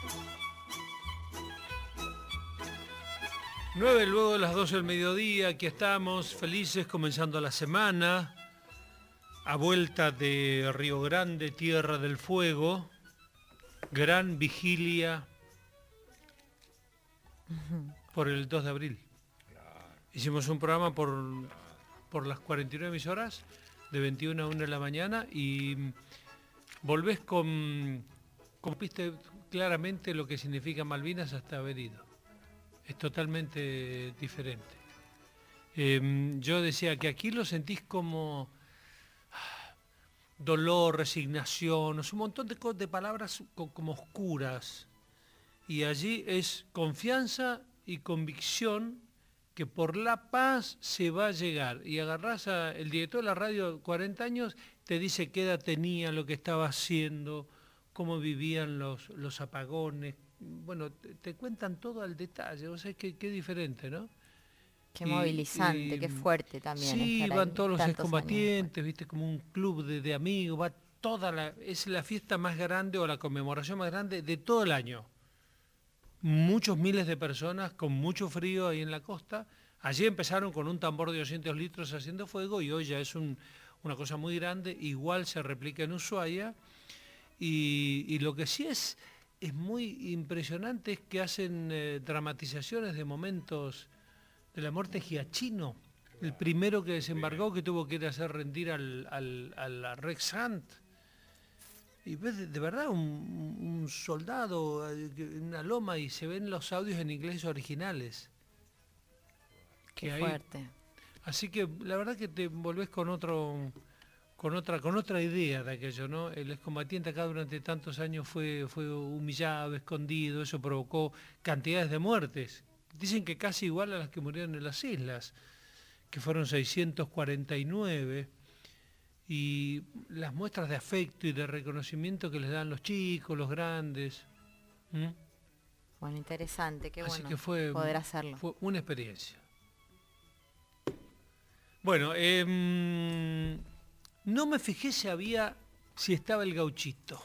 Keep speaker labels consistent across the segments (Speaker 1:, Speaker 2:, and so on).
Speaker 1: 9 luego de las 12 del mediodía, aquí estamos, felices, comenzando la semana, a vuelta de Río Grande, Tierra del Fuego, gran vigilia por el 2 de abril. Hicimos un programa por las 49 emisoras, de 21 a 1 de la mañana, y volvés con viste claramente lo que significa Malvinas hasta haber ido. Es totalmente diferente. Yo decía que aquí lo sentís como dolor, resignación, es un montón de palabras como oscuras. Y allí es confianza y convicción que por la paz se va a llegar. Y agarrás el director de la radio, 40 años, te dice qué edad tenía, lo que estaba haciendo, cómo vivían los apagones. Bueno, te cuentan todo al detalle, o sea, qué diferente, ¿no?
Speaker 2: Qué movilizante, qué fuerte también.
Speaker 1: Sí, van todos los excombatientes,
Speaker 2: años.
Speaker 1: viste, como un club de amigos, va es la fiesta más grande o la conmemoración más grande de todo el año. Muchos miles de personas con mucho frío ahí en la costa. Allí empezaron con un tambor de 200 litros haciendo fuego y hoy ya es una cosa muy grande, igual se replica en Ushuaia. Y lo que sí es muy impresionante es que hacen dramatizaciones de momentos de la muerte de Giachino, el primero que desembarcó, que tuvo que ir a hacer rendir al Rex Hunt. Y ves de verdad un soldado en una loma y se ven los audios en inglés originales.
Speaker 2: Qué fuerte.
Speaker 1: Así que la verdad que te volvés con otra idea de aquello, ¿no? El excombatiente acá durante tantos años fue humillado, escondido, eso provocó cantidades de muertes. Dicen que casi igual a las que murieron en las islas, que fueron 649, y las muestras de afecto y de reconocimiento que les dan los chicos, los grandes.
Speaker 2: Bueno, interesante, qué
Speaker 1: Así
Speaker 2: bueno
Speaker 1: que
Speaker 2: poder hacerlo.
Speaker 1: Fue una experiencia. Bueno, no me fijé si estaba el gauchito.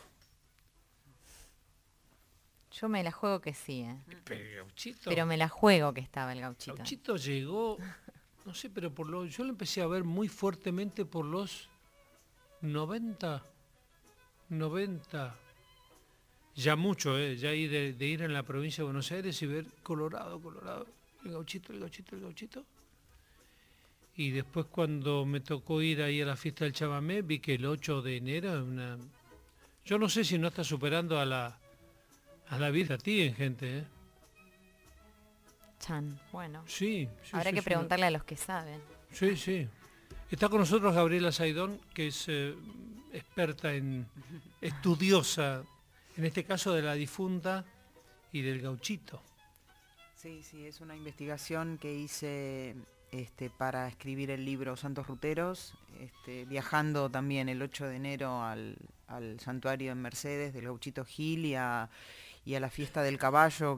Speaker 2: Yo me la juego que sí, ¿eh?
Speaker 1: Pero
Speaker 2: me la juego que estaba el gauchito.
Speaker 1: El gauchito llegó, no sé, pero yo lo empecé a ver muy fuertemente por los 90, ya mucho, ya ahí de ir en la provincia de Buenos Aires y ver Colorado, el gauchito. Y después cuando me tocó ir ahí a la fiesta del chamamé, vi que el 8 de enero, yo no sé si no está superando a la vida a ti en gente, ¿eh?
Speaker 2: Chan, bueno.
Speaker 1: Sí.
Speaker 2: Habrá que preguntarle a los que saben.
Speaker 1: Sí. Está con nosotros Gabriela Saidón, que es experta estudiosa, en este caso de la difunta y del gauchito.
Speaker 3: Sí, es una investigación que hice para escribir el libro Santos Ruteros, viajando también el 8 de enero al santuario en Mercedes del Gauchito Gil y a la fiesta del caballo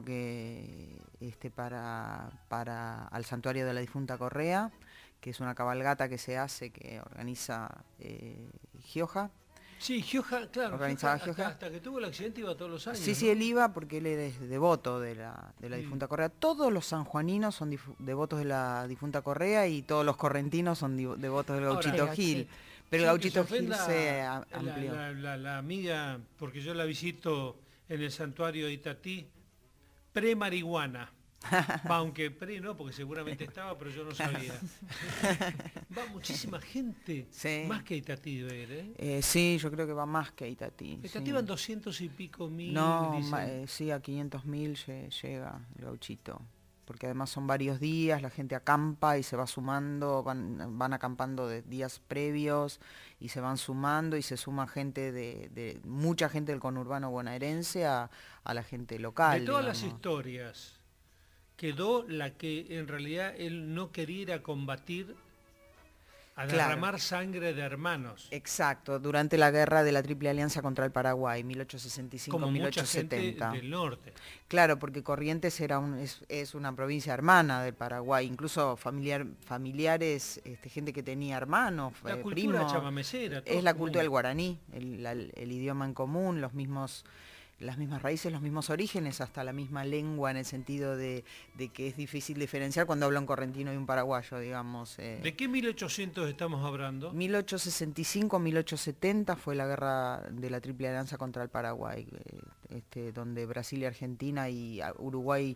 Speaker 3: al santuario de la difunta Correa, que es una cabalgata que se hace, que organiza Gioja.
Speaker 1: Sí, Gioja, claro,
Speaker 3: organizaba Gioja.
Speaker 1: Hasta que tuvo el accidente iba todos los años.
Speaker 3: Sí,
Speaker 1: ¿no?
Speaker 3: Él iba porque él es devoto de la difunta Correa. Todos los sanjuaninos son devotos de la difunta Correa y todos los correntinos son devotos del Gauchito Gil. Pero el Gauchito Gil se amplió.
Speaker 1: La amiga, porque yo la visito en el santuario de Itatí, pre-marihuana. Aunque no, porque seguramente estaba, pero yo no sabía. Va muchísima gente, sí. Más que a Itatí,
Speaker 3: sí, yo creo que va más que a Itatí.
Speaker 1: Itatí van 200 y pico mil.
Speaker 3: No, sí, a 500.000 llega el gauchito. Porque además son varios días, la gente acampa y se va sumando, van acampando de días previos y se van sumando y se suma gente mucha gente del conurbano bonaerense a la gente local.
Speaker 1: De todas las historias, quedó la que en realidad él no quería ir a combatir, a derramar sangre de hermanos.
Speaker 3: Exacto, durante la guerra de la Triple Alianza contra el Paraguay, 1865-1870.
Speaker 1: Como mucha gente del norte.
Speaker 3: Claro, porque Corrientes es una provincia hermana del Paraguay, incluso familiares, gente que tenía hermanos,
Speaker 1: la cultura
Speaker 3: primos.
Speaker 1: chamamecera.
Speaker 3: Es la cultura del guaraní, el idioma en común, los mismos las mismas raíces, los mismos orígenes, hasta la misma lengua, en el sentido de que es difícil diferenciar cuando habla un correntino y un paraguayo, digamos.
Speaker 1: ¿De qué 1800 estamos hablando?
Speaker 3: 1865-1870 fue la guerra de la Triple Alianza contra el Paraguay, donde Brasil y Argentina y Uruguay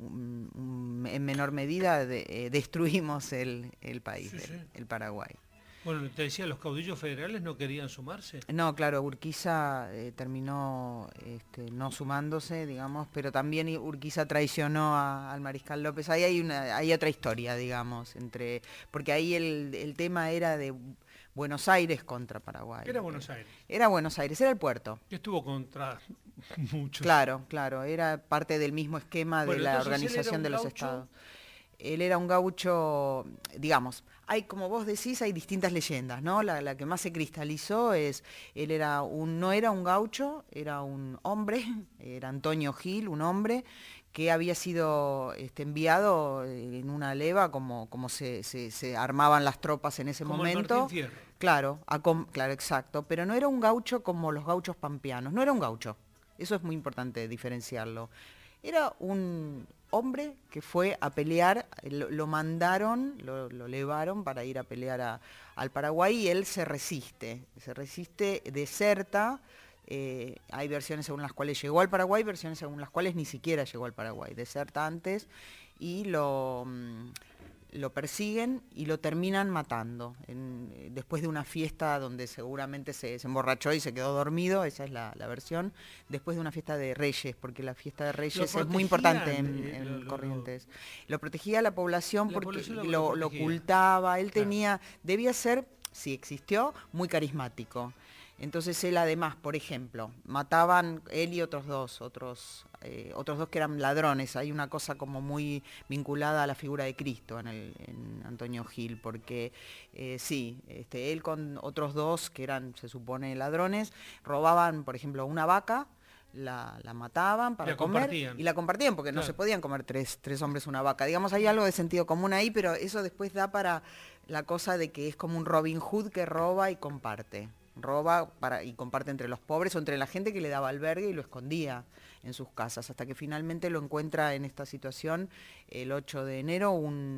Speaker 3: en menor medida destruimos el país,
Speaker 1: Sí, sí.
Speaker 3: el Paraguay.
Speaker 1: Bueno, te decía, los caudillos federales no querían sumarse.
Speaker 3: No, claro, Urquiza terminó no sumándose, digamos, pero también Urquiza traicionó al Mariscal López. Ahí hay otra historia, digamos, porque ahí el tema era de Buenos Aires contra Paraguay.
Speaker 1: Era Buenos Aires.
Speaker 3: Era Buenos Aires, era el puerto.
Speaker 1: Que estuvo contra muchos.
Speaker 3: Claro, era parte del mismo esquema de
Speaker 1: Bueno,
Speaker 3: la
Speaker 1: entonces él era
Speaker 3: organización
Speaker 1: un
Speaker 3: de los
Speaker 1: gaucho.
Speaker 3: estados. Él era un gaucho, digamos, como vos decís, hay distintas leyendas, ¿no? La que más se cristalizó es, no era un gaucho, era un hombre, era Antonio Gil, un hombre, que había sido enviado en una leva, como se armaban las tropas en ese
Speaker 1: Como el
Speaker 3: momento.
Speaker 1: Martín Fierro.
Speaker 3: Claro, claro, exacto, pero no era un gaucho como los gauchos pampeanos, no era un gaucho, eso es muy importante diferenciarlo. Era un hombre que fue a pelear, lo mandaron, lo llevaron para ir a pelear al Paraguay y él se resiste, deserta. Hay versiones según las cuales llegó al Paraguay, versiones según las cuales ni siquiera llegó al Paraguay, deserta antes y lo persiguen y lo terminan matando. Después de una fiesta donde seguramente se emborrachó y se quedó dormido, esa es la versión, después de una fiesta de Reyes, porque la fiesta de Reyes es muy importante en Corrientes. Lo protegía la población porque lo ocultaba, él debía ser, si existió, muy carismático. Entonces él además, por ejemplo, mataban él y otros dos que eran ladrones. Hay una cosa como muy vinculada a la figura de Cristo en Antonio Gil, porque él con otros dos que eran, se supone, ladrones, robaban, por ejemplo, una vaca, la mataban para comer y la compartían, porque no se podían comer tres hombres una vaca. Digamos, hay algo de sentido común ahí, pero eso después da para la cosa de que es como un Robin Hood que roba y comparte. Y comparte entre los pobres o entre la gente que le daba albergue y lo escondía en sus casas, hasta que finalmente lo encuentra en esta situación el 8 de enero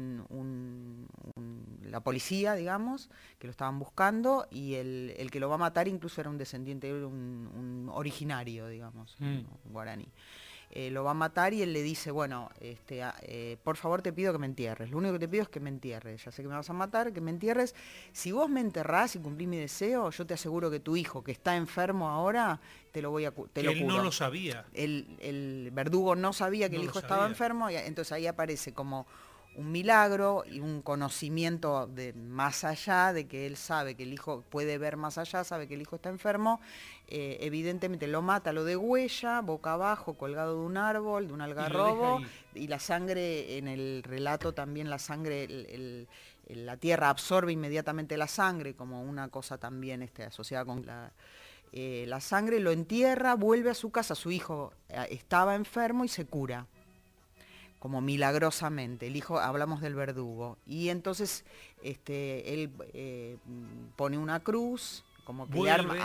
Speaker 3: la policía, digamos, que lo estaban buscando, y el que lo va a matar incluso era un descendiente, un originario, digamos, un guaraní. Lo va a matar y él le dice, bueno, por favor te pido que me entierres, lo único que te pido es que me entierres, ya sé que me vas a matar, que me entierres, si vos me enterrás y cumplís mi deseo, yo te aseguro que tu hijo, que está enfermo ahora, te lo curo.
Speaker 1: Él no lo sabía.
Speaker 3: El verdugo no sabía que el hijo estaba enfermo, y entonces ahí aparece como un milagro y un conocimiento de más allá, de que él sabe que el hijo puede ver más allá, sabe que el hijo está enfermo, evidentemente lo mata, lo degüella, boca abajo, colgado de un árbol, de un algarrobo, y la sangre, en el relato también la sangre, la tierra absorbe inmediatamente la sangre, como una cosa también asociada con la sangre, lo entierra, vuelve a su casa, su hijo estaba enfermo y se cura, como milagrosamente. El hijo, hablamos del verdugo, y entonces él pone una cruz, como que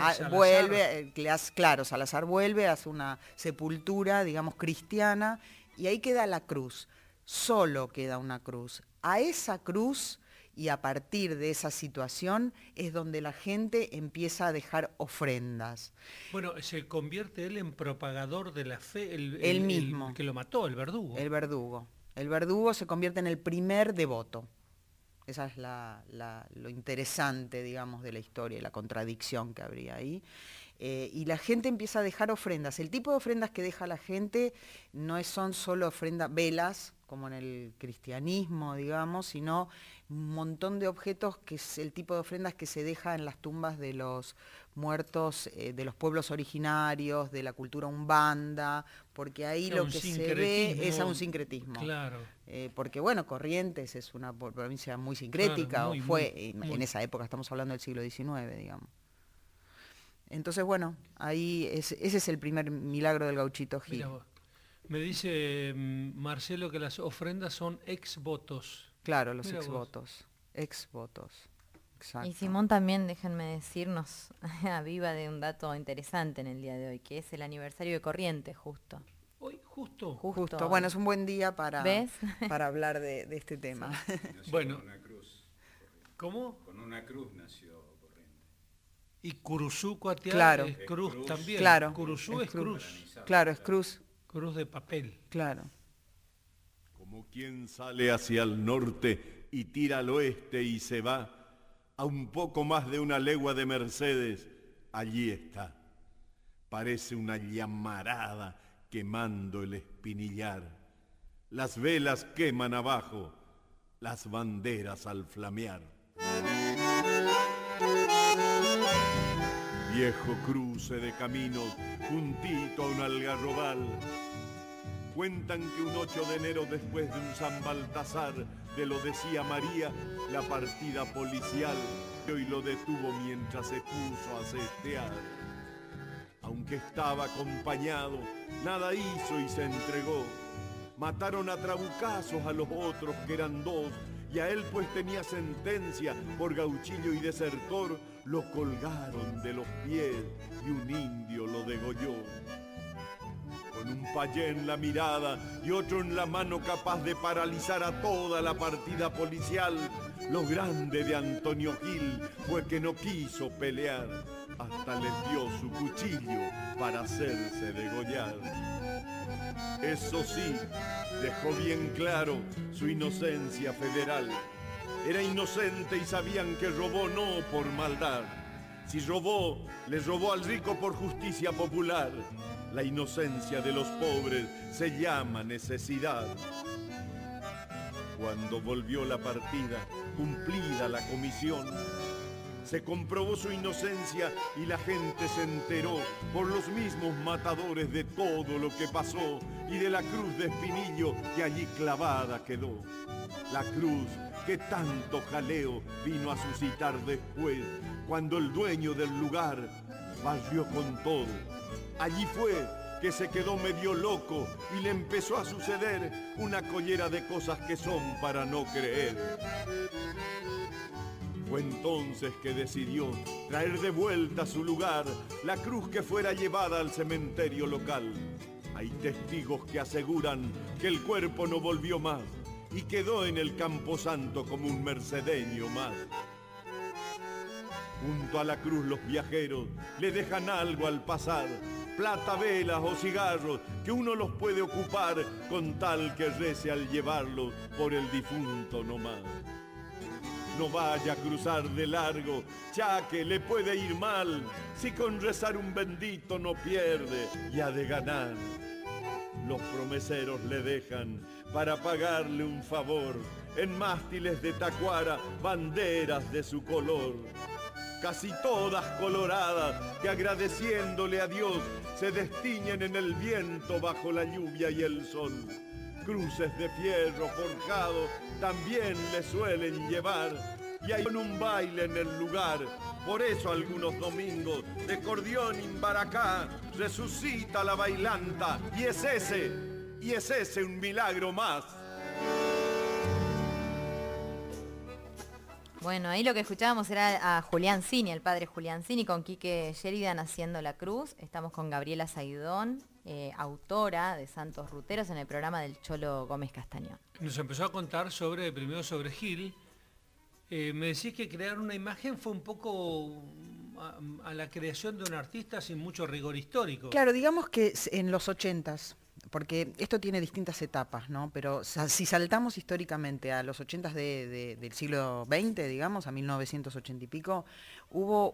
Speaker 3: Salazar vuelve, hace una sepultura, digamos, cristiana, y ahí queda la cruz, solo queda una cruz. A esa cruz, y a partir de esa situación, es donde la gente empieza a dejar ofrendas.
Speaker 1: Bueno, se convierte él en propagador de la fe,
Speaker 3: él mismo.
Speaker 1: El que lo mató, el verdugo.
Speaker 3: El verdugo. El verdugo se convierte en el primer devoto. Esa es lo interesante, digamos, de la historia y la contradicción que habría ahí. Y la gente empieza a dejar ofrendas. El tipo de ofrendas que deja la gente no son solo ofrendas, velas, como en el cristianismo, digamos, sino un montón de objetos, que es el tipo de ofrendas que se deja en las tumbas de los muertos, de los pueblos originarios, de la cultura umbanda, porque ahí lo que se ve es un sincretismo.
Speaker 1: Claro.
Speaker 3: Porque bueno, Corrientes es una provincia muy sincrética, claro, en esa época, estamos hablando del siglo XIX, digamos. Entonces, bueno, ahí ese es el primer milagro del gauchito Gil.
Speaker 1: Me dice Marcelo que las ofrendas son ex votos.
Speaker 3: Claro, los ex votos. Exacto.
Speaker 2: Y Simón también, déjenme decir, nos aviva de un dato interesante en el día de hoy, que es el aniversario de Corrientes, justo.
Speaker 1: Hoy, justo.
Speaker 3: Justo, bueno, es un buen día
Speaker 2: ¿Ves?
Speaker 3: para hablar de este tema.
Speaker 4: Nació
Speaker 1: Bueno.
Speaker 4: con una cruz.
Speaker 1: ¿Cómo?
Speaker 4: Con una cruz nació Corrientes.
Speaker 1: Y Curuzú Coatiá
Speaker 3: Claro.
Speaker 1: es cruz
Speaker 4: Es cruz.
Speaker 1: también.
Speaker 3: Claro.
Speaker 1: Curuzú
Speaker 3: Es
Speaker 1: es
Speaker 3: cruz.
Speaker 1: cruz.
Speaker 3: Claro, es cruz,
Speaker 1: Cruz de papel.
Speaker 3: claro.
Speaker 5: Como quien sale hacia el norte y tira al oeste y se va, a un poco más de una legua de Mercedes, allí está. Parece una llamarada quemando el espinillar. Las velas queman abajo, las banderas al flamear. Viejo cruce de caminos, juntito a un algarrobal. Cuentan que un 8 de enero después de un San Baltasar, de lo decía María, la partida policial hoy lo detuvo mientras se puso a cestear. Aunque estaba acompañado, nada hizo y se entregó. Mataron a trabucazos a los otros que eran dos, y a él pues tenía sentencia por gauchillo y desertor, lo colgaron de los pies y un indio lo degolló. Con un payé en la mirada y otro en la mano capaz de paralizar a toda la partida policial, lo grande de Antonio Gil fue que no quiso pelear, hasta les dio su cuchillo para hacerse degollar. Eso sí, dejó bien claro su inocencia federal. Era inocente y sabían que robó no por maldad. Si robó, les robó al rico por justicia popular. La inocencia de los pobres se llama necesidad. Cuando volvió la partida, cumplida la comisión, se comprobó su inocencia y la gente se enteró por los mismos matadores de todo lo que pasó y de la cruz de espinillo que allí clavada quedó. La cruz que tanto jaleo vino a suscitar después, cuando el dueño del lugar barrió con todo. Allí fue que se quedó medio loco y le empezó a suceder una collera de cosas que son para no creer. Fue entonces que decidió traer de vuelta a su lugar la cruz que fuera llevada al cementerio local. Hay testigos que aseguran que el cuerpo no volvió más y quedó en el camposanto como un mercedeño más. Junto a la cruz los viajeros le dejan algo al pasar, plata, velas o cigarros que uno los puede ocupar con tal que rece al llevarlos por el difunto nomás. No vaya a cruzar de largo, ya que le puede ir mal, si con rezar un bendito no pierde y ha de ganar. Los promeseros le dejan para pagarle un favor, en mástiles de tacuara, banderas de su color. Casi todas coloradas, que agradeciéndole a Dios se destiñen en el viento bajo la lluvia y el sol. Cruces de fierro forjado también le suelen llevar, y hay un baile en el lugar. Por eso algunos domingos de Cordión Imbaracá resucita la bailanta, y es ese un milagro más.
Speaker 2: Bueno, ahí lo que escuchábamos era a Julián Cini, el padre Julián Cini, con Quique Sheridan haciendo la cruz. Estamos con Gabriela Saidón, autora de Santos Ruteros, en el programa del Cholo Gómez Castañón.
Speaker 1: Nos empezó a contar primero sobre Gil. Me decís que crear una imagen fue un poco a la creación de un artista sin mucho rigor histórico.
Speaker 3: Claro, digamos que en los 80s, porque esto tiene distintas etapas, ¿no? Pero si saltamos históricamente a los 80s del siglo XX, digamos, a 1980 y pico, hubo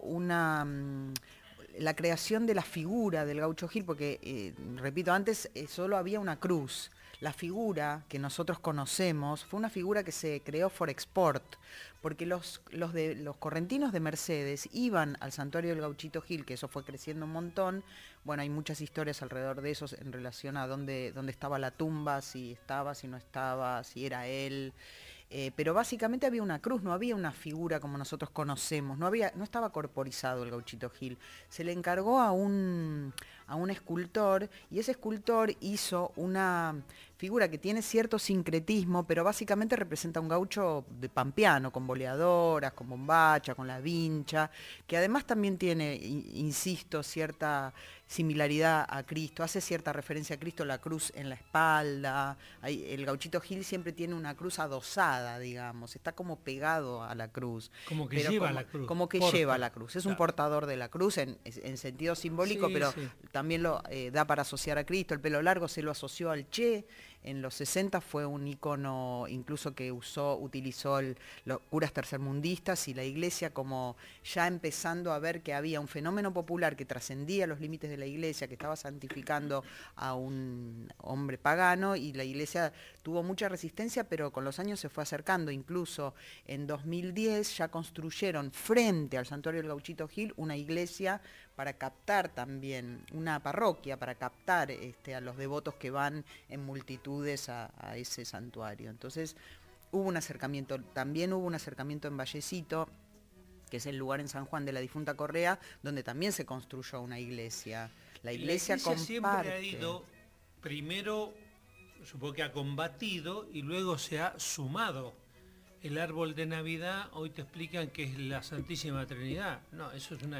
Speaker 3: la creación de la figura del Gaucho Gil, porque, repito, antes solo había una cruz. La figura que nosotros conocemos fue una figura que se creó for export, porque los correntinos de Mercedes iban al santuario del Gauchito Gil, que eso fue creciendo un montón. Bueno, hay muchas historias alrededor de eso en relación a dónde estaba la tumba, si estaba, si no estaba, si era él. Pero básicamente había una cruz, no había una figura como nosotros conocemos, no estaba corporizado el Gauchito Gil. Se le encargó a un a un escultor, y ese escultor hizo una figura que tiene cierto sincretismo, pero básicamente representa un gaucho de pampeano, con boleadoras, con bombacha, con la vincha, que además también tiene, insisto, cierta similaridad a Cristo, hace cierta referencia a Cristo, la cruz en la espalda. El gauchito Gil siempre tiene una cruz adosada, digamos, está como pegado a la cruz.
Speaker 1: Como que lleva la cruz.
Speaker 3: Como que lleva la cruz, es un portador de la cruz en sentido simbólico,
Speaker 1: Sí,
Speaker 3: pero
Speaker 1: sí.
Speaker 3: también lo da para asociar a Cristo. El pelo largo se lo asoció al Che. En los 60 fue un ícono incluso que utilizó los curas tercermundistas y la iglesia, como ya empezando a ver que había un fenómeno popular que trascendía los límites de la iglesia, que estaba santificando a un hombre pagano, y la iglesia tuvo mucha resistencia, pero con los años se fue acercando. Incluso en 2010 ya construyeron frente al santuario del Gauchito Gil una iglesia para captar también, una parroquia para captar a los devotos que van en multitudes a ese santuario. Entonces hubo un acercamiento, también hubo un acercamiento en Vallecito, que es el lugar en San Juan de la difunta Correa, donde también se construyó una iglesia. La iglesia comparte.
Speaker 1: Siempre ha ido, primero, supongo que ha combatido y luego se ha sumado. El árbol de Navidad, hoy te explican que es la Santísima Trinidad. No, eso es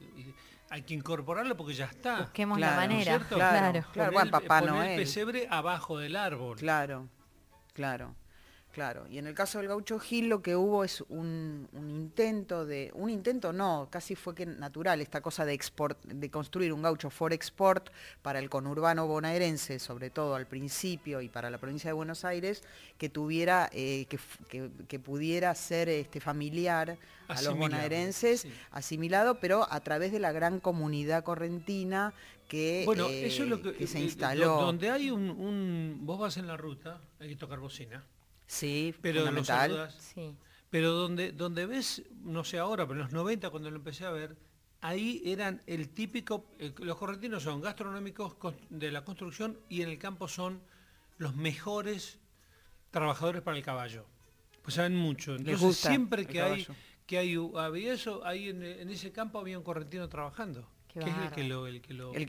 Speaker 1: hay que incorporarlo porque ya está.
Speaker 2: Busquemos
Speaker 3: Claro,
Speaker 2: la manera.
Speaker 1: ¿cierto?
Speaker 3: Claro. Bueno, Papá
Speaker 1: poner
Speaker 3: Noel.
Speaker 1: el pesebre abajo del árbol.
Speaker 3: Claro. Y en el caso del Gaucho Gil lo que hubo es un intento no, casi fue que natural, esta cosa de construir un gaucho for export para el conurbano bonaerense, sobre todo al principio, y para la provincia de Buenos Aires, que tuviera, que pudiera ser familiar a los
Speaker 1: Asimilado,
Speaker 3: bonaerenses,
Speaker 1: sí.
Speaker 3: asimilado, pero a través de la gran comunidad correntina que,
Speaker 1: Bueno, eso es lo que
Speaker 3: se instaló.
Speaker 1: Donde hay vos vas en la ruta, hay que tocar bocina.
Speaker 3: Sí,
Speaker 1: Pero lo
Speaker 3: fundamental.
Speaker 1: saludas.
Speaker 2: Sí.
Speaker 1: Pero donde ves, no sé ahora, pero en los 90 cuando lo empecé a ver, ahí eran el típico, los correntinos son gastronómicos de la construcción y en el campo son los mejores trabajadores para el caballo. Pues saben mucho. Entonces
Speaker 3: gusta
Speaker 1: siempre
Speaker 3: el
Speaker 1: que había eso, ahí en ese campo había un correntino trabajando.
Speaker 2: Qué
Speaker 1: Que es
Speaker 2: bárbaro.
Speaker 1: el que lo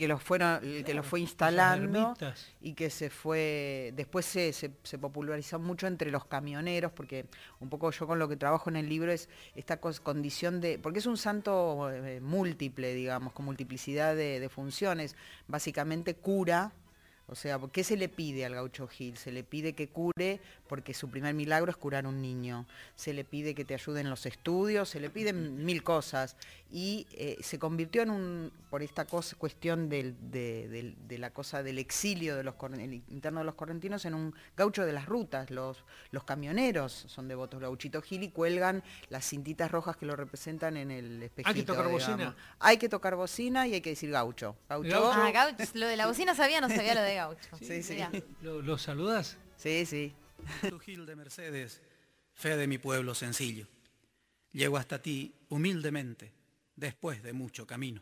Speaker 3: fue instalando
Speaker 1: ermitas.
Speaker 3: y que después se popularizó mucho entre los camioneros, porque un poco yo con lo que trabajo en el libro es esta condición porque es un santo múltiple, digamos, con multiplicidad de funciones, básicamente cura. O sea, ¿qué se le pide al Gaucho Gil? Se le pide que cure porque su primer milagro es curar un niño. Se le pide que te ayude en los estudios, se le piden 1000 cosas. Y se convirtió por esta cuestión de la cosa del exilio el interno de los correntinos, en un gaucho de las rutas. Los camioneros son devotos Gauchito Gil y cuelgan las cintitas rojas que lo representan en el espejito.
Speaker 1: ¿Hay que tocar
Speaker 3: digamos.
Speaker 1: bocina?
Speaker 3: Hay que tocar bocina y hay que decir gaucho.
Speaker 1: Gaucho.
Speaker 2: Ah, gaucho, lo de la bocina sabía, no sabía lo de gaucho.
Speaker 3: Sí, sí.
Speaker 2: Mirá.
Speaker 1: ¿Lo saludás?
Speaker 3: Sí, sí.
Speaker 6: Tu Gil de Mercedes, fe de mi pueblo sencillo. Llego hasta ti humildemente, después de mucho camino.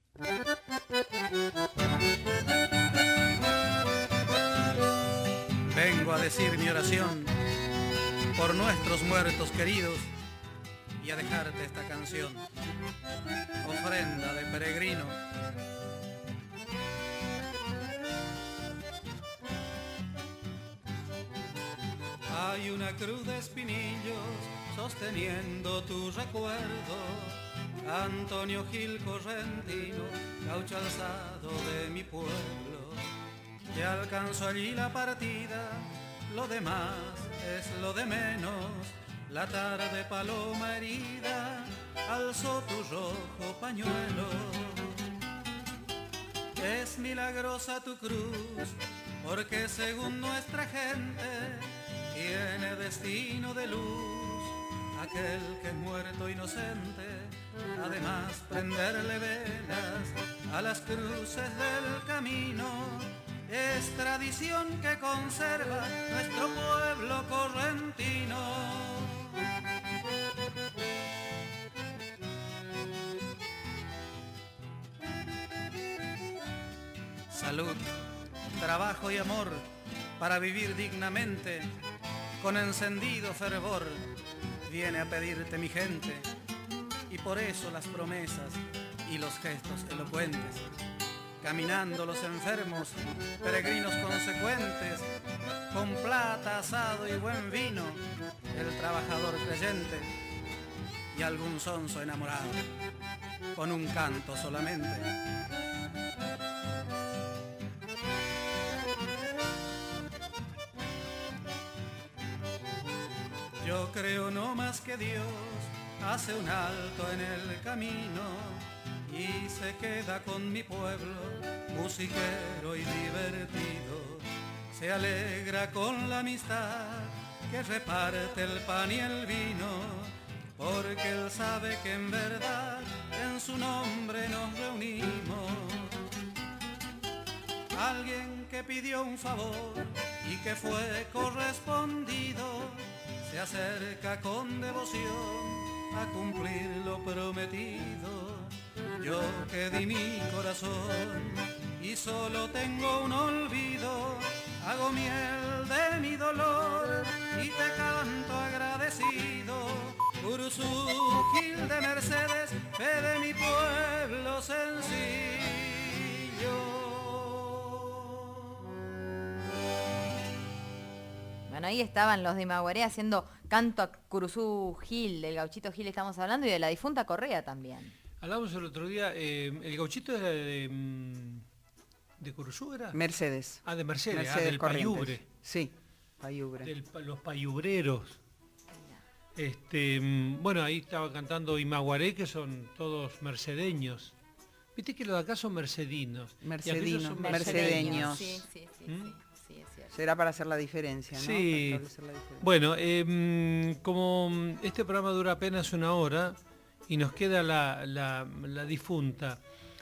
Speaker 6: Vengo a decir mi oración por nuestros muertos queridos y a dejarte esta canción, ofrenda de peregrino. Hay una cruz de espinillos sosteniendo tu recuerdo, Antonio Gil Correntino, gaucho alzado de mi pueblo. Te alcanzó allí la partida, lo demás es lo de menos. La tarde paloma herida alzó tu rojo pañuelo. Es milagrosa tu cruz, porque según nuestra gente tiene destino de luz aquel que es muerto inocente. Además prenderle velas a las cruces del camino es tradición que conserva nuestro pueblo correntino. Salud, trabajo y amor para vivir dignamente, con encendido fervor viene a pedirte mi gente, y por eso las promesas y los gestos elocuentes. caminando los enfermos, peregrinos consecuentes, con plata, asado y buen vino, el trabajador creyente y algún sonso enamorado, con un canto solamente. Yo creo no más que Dios hace un alto en el camino y se queda con mi pueblo, musiquero y divertido. Se alegra con la amistad que reparte el pan y el vino, porque él sabe que en verdad en su nombre nos reunimos. Alguien que pidió un favor y que fue correspondido, se acerca con devoción a cumplir lo prometido. Yo que di mi corazón y solo tengo un olvido, hago miel de mi dolor y te canto agradecido. Curuzú, Gil de Mercedes, fe de mi pueblo sencillo.
Speaker 2: Bueno, ahí estaban los de Imaguaré haciendo canto a Curuzú Gil, del gauchito Gil estamos hablando, y de la difunta Correa también.
Speaker 1: Hablamos el otro día, el gauchito era de Curuzú, ¿era?
Speaker 3: Mercedes.
Speaker 1: Ah, de Mercedes,
Speaker 3: Mercedes
Speaker 1: del
Speaker 3: Corrientes.
Speaker 1: Payubre.
Speaker 3: Sí, Payubre.
Speaker 1: Los payubreros. Bueno, ahí estaba cantando Imaguaré, que son todos mercedeños. Viste que los de acá son mercedinos.
Speaker 3: Mercedinos,
Speaker 1: Son
Speaker 3: mercedeños.
Speaker 2: Sí, sí, sí,
Speaker 1: ¿Mm?
Speaker 2: sí, sí, es cierto.
Speaker 3: Será para hacer la diferencia, ¿no?
Speaker 1: Sí.
Speaker 3: Para establecer la diferencia.
Speaker 1: Bueno, como este programa dura apenas una hora y nos queda la difunta,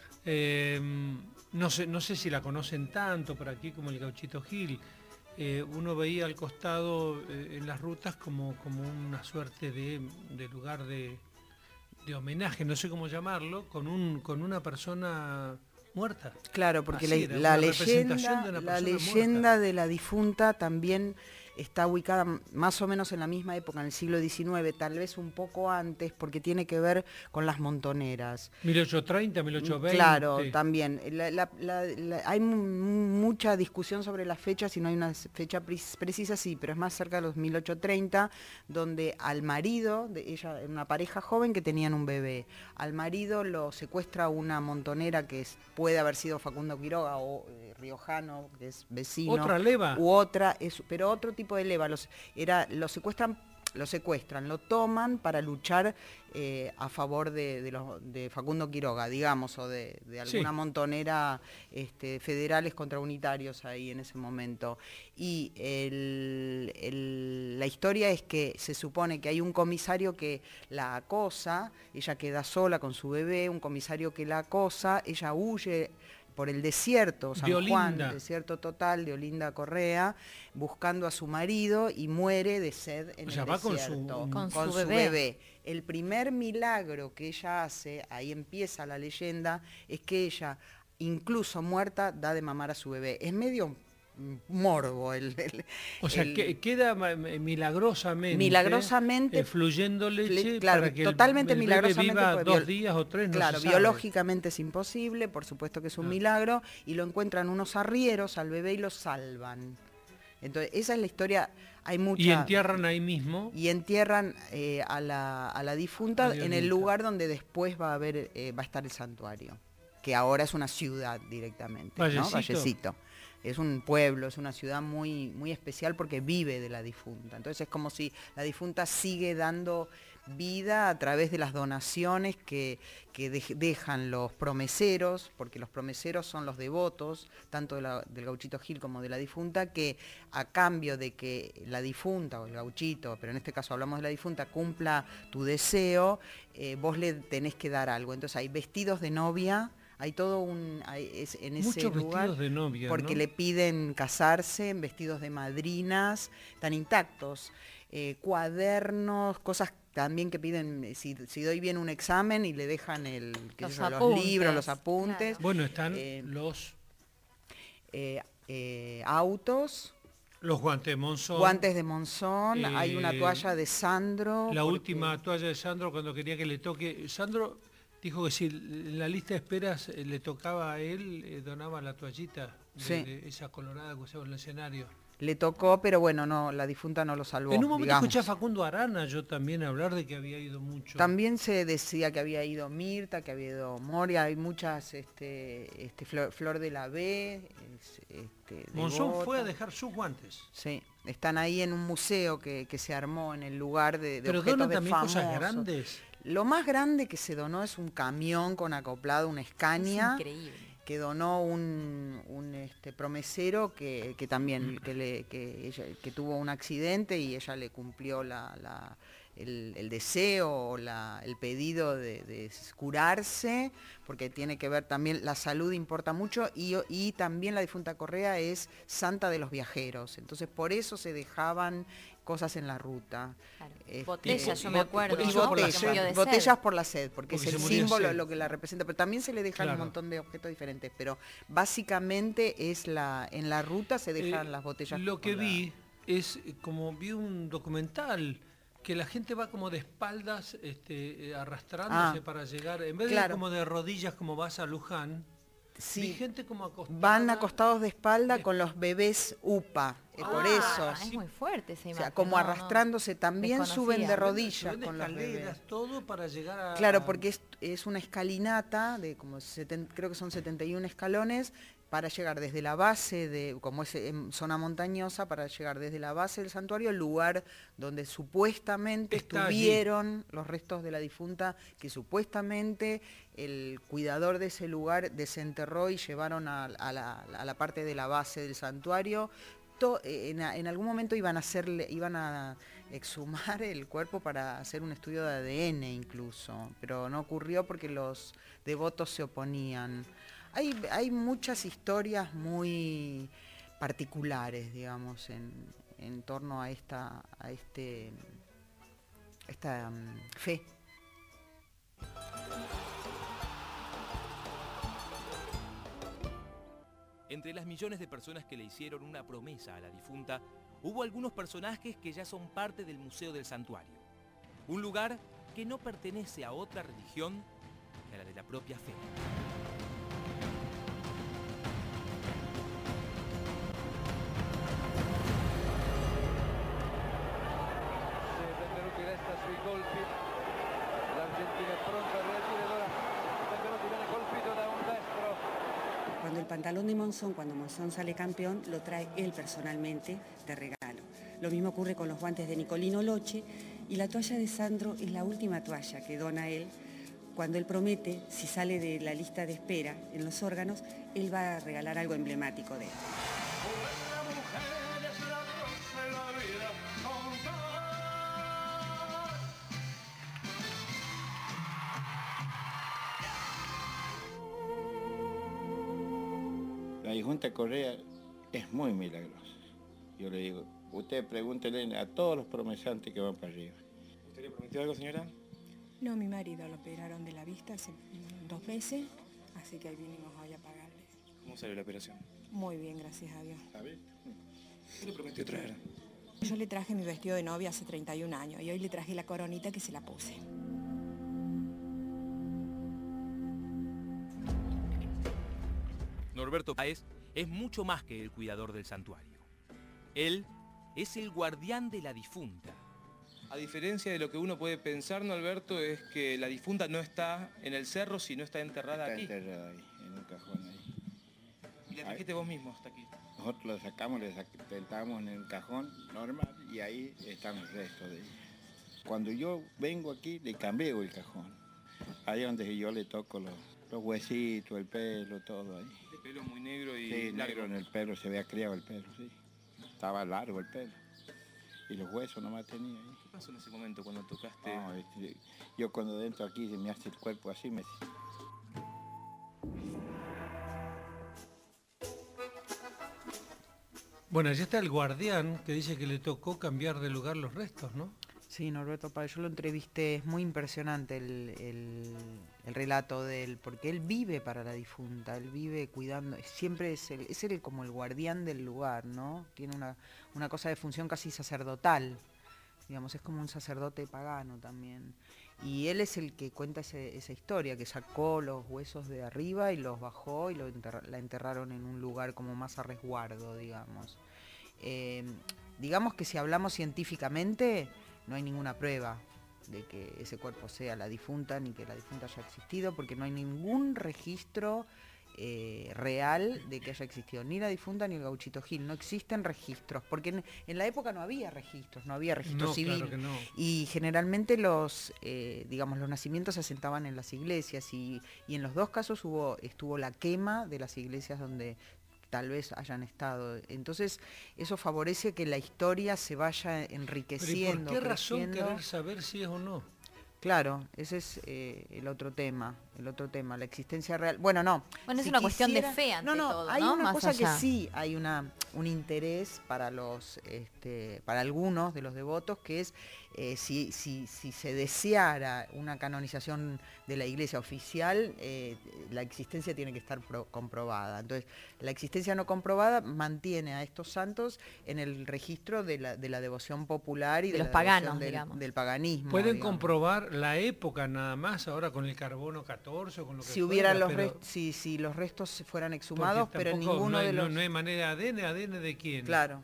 Speaker 1: no sé si la conocen tanto por aquí como el Gauchito Gil. Uno veía al costado en las rutas como una suerte de lugar de homenaje, no sé cómo llamarlo, con una persona muerta.
Speaker 3: Claro, porque
Speaker 1: Así era,
Speaker 3: la
Speaker 1: una representación de una
Speaker 3: leyenda,
Speaker 1: persona muerta.
Speaker 3: de la difunta también está ubicada más o menos en la misma época, en el siglo XIX, tal vez un poco antes, porque tiene que ver con las montoneras.
Speaker 1: 1830, 1820.
Speaker 3: Claro, también. Hay mucha discusión sobre las fechas y no hay una fecha precisa, sí, pero es más cerca de los 1830, donde al marido, de ella, una pareja joven que tenían un bebé, al marido lo secuestra una montonera que puede haber sido Facundo Quiroga o riojano, que es vecino.
Speaker 1: ¿Otra leva?
Speaker 3: U otra, pero otro tipo de leva. Lo secuestran, lo toman para luchar a favor de Facundo Quiroga, digamos, o de alguna montonera federales contra unitarios ahí en ese momento. Y la historia es que se supone que hay un comisario que la acosa, ella queda sola con su bebé, un comisario que la acosa, ella huye por el desierto, San Juan, el desierto total de Olinda Correa, buscando a su marido y muere de sed en el desierto.
Speaker 2: Con su
Speaker 3: bebé. El primer milagro que ella hace, ahí empieza la leyenda, es que ella, incluso muerta, da de mamar a su bebé. Es medio morbo
Speaker 1: que queda milagrosamente fluyendo leche,
Speaker 3: claro,
Speaker 1: para que
Speaker 3: totalmente
Speaker 1: el
Speaker 3: milagrosamente
Speaker 1: viva 2 días o 3, no
Speaker 3: claro,
Speaker 1: se sabe.
Speaker 3: Biológicamente es imposible, por supuesto que es un milagro, y lo encuentran unos arrieros al bebé y lo salvan. Entonces esa es la historia. Hay mucha,
Speaker 1: y entierran ahí mismo.
Speaker 3: Y entierran a la difunta en el lugar donde después va a estar el santuario, que ahora es una ciudad directamente,
Speaker 1: Vallecito.
Speaker 3: ¿no? Vallecito. Es un pueblo, es una ciudad muy, muy especial porque vive de la difunta. Entonces es como si la difunta sigue dando vida a través de las donaciones que dejan los promeseros, porque los promeseros son los devotos, tanto del Gauchito Gil como de la difunta, que a cambio de que la difunta o el gauchito, pero en este caso hablamos de la difunta, cumpla tu deseo, vos le tenés que dar algo. Entonces hay vestidos de novia. Hay todo en ese
Speaker 1: muchos
Speaker 3: lugar,
Speaker 1: vestidos de novia,
Speaker 3: porque
Speaker 1: ¿no?
Speaker 3: le piden casarse en vestidos de madrinas, tan intactos, cuadernos, cosas también que piden, si doy bien un examen y le dejan los libros, los apuntes.
Speaker 2: Claro.
Speaker 1: Bueno, están los
Speaker 3: autos.
Speaker 1: Los guantes de Monzón.
Speaker 3: Guantes de Monzón, hay una toalla de Sandro.
Speaker 1: La última toalla de Sandro cuando quería que le toque. Sandro Dijo que si en la lista de esperas le tocaba a él, donaba la toallita
Speaker 3: Sí.
Speaker 1: de esa colorada que usaba en el escenario.
Speaker 3: Le tocó, pero bueno, no, la difunta no lo salvó.
Speaker 1: En un momento
Speaker 3: digamos.
Speaker 1: escuché a Facundo Arana yo también hablar de que había ido mucho.
Speaker 3: También se decía que había ido Mirta, que había ido Moria, hay muchas, Flor de la B,
Speaker 1: Monzón
Speaker 3: Devota.
Speaker 1: fue a dejar sus guantes.
Speaker 3: Sí, están ahí en un museo que se armó en el lugar de
Speaker 1: Pero
Speaker 3: objetos
Speaker 1: donan
Speaker 3: de
Speaker 1: también
Speaker 3: famosos.
Speaker 1: cosas grandes.
Speaker 3: Lo más grande que se donó es un camión con acoplado, una
Speaker 2: Es
Speaker 3: Scania,
Speaker 2: increíble.
Speaker 3: que donó un promesero que también que tuvo un accidente y ella le cumplió el deseo o el pedido de curarse, porque tiene que ver también, la salud importa mucho, y también la difunta Correa es santa de los viajeros, entonces por eso se dejaban cosas en la ruta.
Speaker 2: Claro.
Speaker 3: Este,
Speaker 2: Botellas, yo me acuerdo.
Speaker 1: y
Speaker 3: y
Speaker 1: por la
Speaker 3: botellas,
Speaker 1: sed.
Speaker 2: murió de
Speaker 3: botellas
Speaker 2: sed.
Speaker 3: por la sed, porque
Speaker 1: Porque
Speaker 3: es
Speaker 1: se
Speaker 3: el
Speaker 1: murió de
Speaker 3: símbolo,
Speaker 1: sed.
Speaker 3: lo que la representa, pero también se le dejan
Speaker 1: Claro.
Speaker 3: un montón de objetos diferentes, pero básicamente en la ruta se dejan las botellas.
Speaker 1: Lo que
Speaker 3: con la-
Speaker 1: vi es como vi un documental que la gente va como de espaldas arrastrándose
Speaker 3: Ah,
Speaker 1: para llegar, en vez de
Speaker 3: claro.
Speaker 1: como de rodillas como vas a Luján,
Speaker 3: Sí,
Speaker 1: vi gente como acostada.
Speaker 3: van acostados de espalda con los bebés UPA, por eso.
Speaker 2: Ah, es muy fuerte esa
Speaker 3: O
Speaker 2: imagen.
Speaker 3: sea, como
Speaker 2: no, no.
Speaker 3: arrastrándose, también suben de
Speaker 2: Desconocía.
Speaker 3: rodillas
Speaker 1: Suben
Speaker 3: con los bebés.
Speaker 1: escaleras, todo para llegar a...
Speaker 3: Claro, porque es una escalinata de como creo que son 71 escalones para llegar desde la base como es en zona montañosa, para llegar desde la base del santuario al lugar donde supuestamente
Speaker 1: Está allí.
Speaker 3: estuvieron los restos de la difunta, que supuestamente el cuidador de ese lugar desenterró y llevaron a la parte de la base del santuario. En algún momento iban a exhumar el cuerpo para hacer un estudio de ADN incluso, pero no ocurrió porque los devotos se oponían. Hay muchas historias muy particulares, digamos, en torno a esta fe.
Speaker 7: Entre las millones de personas que le hicieron una promesa a la difunta, hubo algunos personajes que ya son parte del Museo del Santuario. Un lugar que no pertenece a otra religión que a la de la propia fe.
Speaker 8: Benvenuti resta sui colpi, l'Argentina è pronta a reagire, ora Benvenuti viene colpito da un destro.
Speaker 9: Cuando el pantalón de Monzón, cuando Monzón sale campeón, lo trae él personalmente de regalo. Lo mismo ocurre con los guantes de Nicolino Loche, y la toalla de Sandro es la última toalla que dona él cuando él promete, si sale de la lista de espera en los órganos, él va a regalar algo emblemático de él.
Speaker 10: La difunta Correa es muy milagrosa. Yo le digo, usted pregúntele a todos los promesantes que van para arriba.
Speaker 11: ¿Usted le prometió algo, señora?
Speaker 12: No, mi marido lo operaron de la vista hace 2 meses, así que ahí vinimos hoy a pagarle.
Speaker 11: ¿Cómo salió la operación?
Speaker 12: Muy bien, gracias a Dios.
Speaker 10: ¿Sabes?
Speaker 11: ¿Qué le prometió traer?
Speaker 12: Yo le traje mi vestido de novia hace 31 años y hoy le traje la coronita que se la puse.
Speaker 7: Norberto Páez es mucho más que el cuidador del santuario. Él es el guardián de la difunta.
Speaker 11: A diferencia de lo que uno puede pensar, ¿no, Alberto? Es que la difunta no está en el cerro, sino está enterrada
Speaker 10: Está
Speaker 11: aquí.
Speaker 10: enterrada ahí, en un cajón ahí.
Speaker 11: Y la trajiste vos mismo hasta aquí.
Speaker 10: Nosotros la sacamos, la sentamos en el cajón normal y ahí están los restos de ella. Cuando yo vengo aquí, le cambio el cajón. Ahí es donde yo le toco los huesitos, el pelo, todo ahí.
Speaker 11: De pelo muy negro y
Speaker 10: Sí,
Speaker 11: largo.
Speaker 10: negro en el pelo, se había criado el pelo, sí. Estaba largo el pelo. Y los huesos nomás tenía ahí.
Speaker 11: ¿Qué pasó en ese momento cuando tocaste?
Speaker 10: No, yo cuando entro aquí se me hace el cuerpo así,
Speaker 1: Bueno, allí está el guardián que dice que le tocó cambiar de lugar los restos, ¿no?
Speaker 3: Sí, Norberto Páez, yo lo entrevisté, es muy impresionante el relato de él, porque él vive para la difunta, él vive cuidando, siempre es él como el guardián del lugar, ¿no? Tiene una cosa de función casi sacerdotal, digamos, es como un sacerdote pagano también. Y él es el que cuenta esa historia, que sacó los huesos de arriba y los bajó y la enterraron en un lugar como más a resguardo, digamos. Digamos que si hablamos científicamente, no hay ninguna prueba de que ese cuerpo sea la difunta, ni que la difunta haya existido, porque no hay ningún registro real de que haya existido ni la difunta ni el Gauchito Gil. No existen registros, porque en la época no había registro civil.
Speaker 1: Claro que no.
Speaker 3: Y generalmente los nacimientos se asentaban en las iglesias y en los dos casos estuvo la quema de las iglesias donde tal vez hayan estado. Entonces eso favorece que la historia se vaya enriqueciendo.
Speaker 1: ¿Pero y por qué razón querer saber si es o no?
Speaker 3: Claro, ese es el otro tema, la existencia real. Bueno, no.
Speaker 2: Bueno, es una cuestión de fe ante todo,
Speaker 3: hay
Speaker 2: ¿no?
Speaker 3: una
Speaker 2: Más
Speaker 3: cosa
Speaker 2: allá.
Speaker 3: que sí hay un interés para para algunos de los devotos, que es si se deseara una canonización de la iglesia oficial, la existencia tiene que estar comprobada. Entonces, la existencia no comprobada mantiene a estos santos en el registro de la devoción popular y
Speaker 2: de los
Speaker 3: la
Speaker 2: paganos,
Speaker 3: del paganismo.
Speaker 1: Pueden comprobar la época nada más, ahora con el carbono 14 o con lo que
Speaker 3: si hubiera
Speaker 1: fuera,
Speaker 3: si los restos fueran exhumados, pero
Speaker 1: tampoco,
Speaker 3: ninguno de los...
Speaker 1: No hay manera, ADN de quién.
Speaker 3: Claro.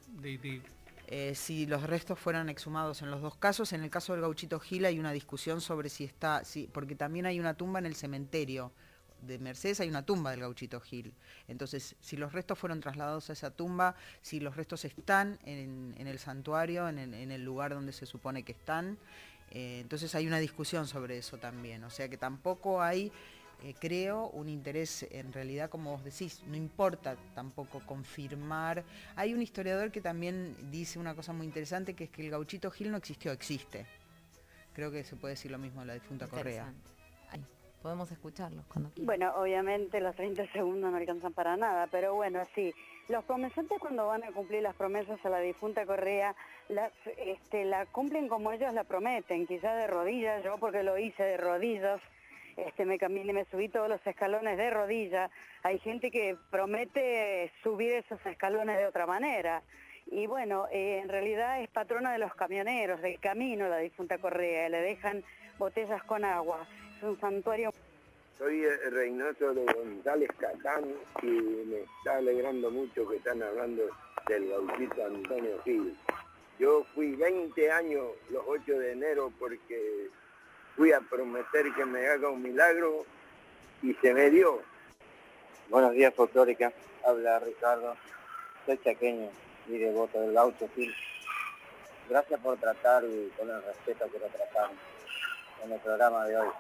Speaker 3: Si los restos fueran exhumados en los dos casos, en el caso del Gauchito Gil hay una discusión sobre porque también hay una tumba en el cementerio de Mercedes, hay una tumba del Gauchito Gil. Entonces, si los restos fueron trasladados a esa tumba, si los restos están en el santuario, en el lugar donde se supone que están, entonces hay una discusión sobre eso también. O sea que tampoco hay... creo un interés, en realidad, como vos decís, no importa tampoco confirmar. Hay un historiador que también dice una cosa muy interesante, que es que el Gauchito Gil no existió, existe. Creo que se puede decir lo mismo de la difunta Correa.
Speaker 2: Ay, podemos escucharlos cuando quieran.
Speaker 13: Bueno, obviamente los 30 segundos no alcanzan para nada, pero bueno, sí. Los promesores, cuando van a cumplir las promesas a la difunta Correa, la cumplen como ellos la prometen, quizás de rodillas, yo porque lo hice de rodillas. Me subí todos los escalones de rodilla. Hay gente que promete subir esos escalones de otra manera. Y bueno, en realidad es patrona de los camioneros, del camino, la difunta Correa. Le dejan botellas con agua. Es un santuario.
Speaker 14: Soy Reynoso de González Catán y me está alegrando mucho que están hablando del Gauchito Antonio Gil. Yo fui 20 años los 8 de enero porque... fui a prometer que me haga un milagro y se me dio.
Speaker 15: Buenos días, folclórica. Habla Ricardo. Soy chaqueño y devoto del Gaucho Gil. Gracias por tratar y con el respeto que lo tratamos en el programa de hoy.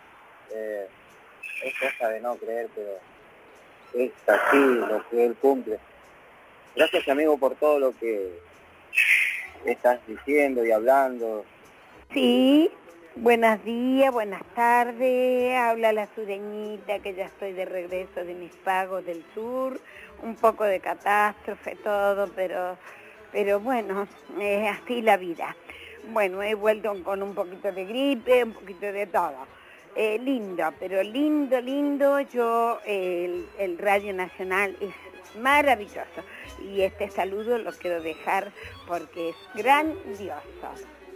Speaker 15: Es cosa de no creer, pero es así lo que él cumple. Gracias, amigo, por todo lo que estás diciendo y hablando.
Speaker 16: Sí. Buenos días, buenas tardes, habla la sureñita, que ya estoy de regreso de mis pagos del sur, un poco de catástrofe, todo, pero bueno, es así la vida. Bueno, he vuelto con un poquito de gripe, un poquito de todo. Lindo, pero lindo, el Radio Nacional es maravilloso. Y este saludo lo quiero dejar porque es grandioso.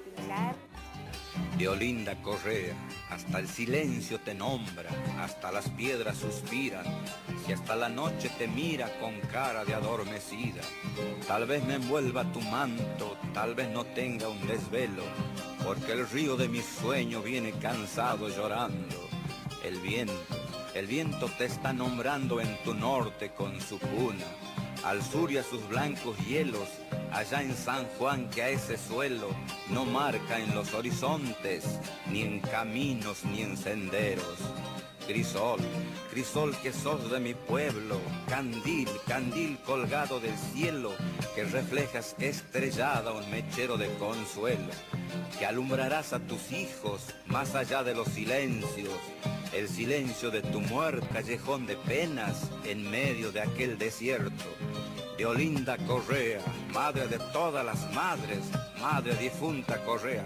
Speaker 17: Diolinda Correa, hasta el silencio te nombra, hasta las piedras suspiran, y hasta la noche te mira con cara de adormecida. Tal vez me envuelva tu manto, tal vez no tenga un desvelo, porque el río de mi sueño viene cansado llorando. El viento te está nombrando en tu norte con su cuna, al sur y a sus blancos hielos, allá en San Juan, que a ese suelo no marca en los horizontes, ni en caminos ni en senderos. Crisol, crisol que sos de mi pueblo, candil, candil colgado del cielo, que reflejas estrellada un mechero de consuelo, que alumbrarás a tus hijos más allá de los silencios, el silencio de tu muerte, callejón de penas en medio de aquel desierto. Diolinda Correa, madre de todas las madres, madre difunta Correa.